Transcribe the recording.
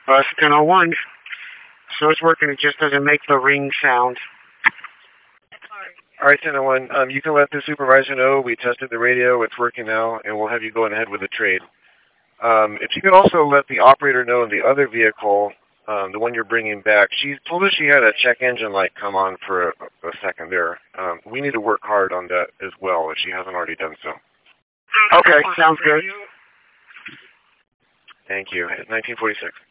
Bus 1001. So it's working, it just doesn't make the ring sound. All right, 1001, you can let the supervisor know we tested the radio, it's working now, and we'll have you going ahead with the trade. If you could also let the operator know in the other vehicle, the one you're bringing back, she told us she had a check engine light come on for a second there. We need to work hard on that as well if she hasn't already done so. Okay, sounds good. Thank you. 1946.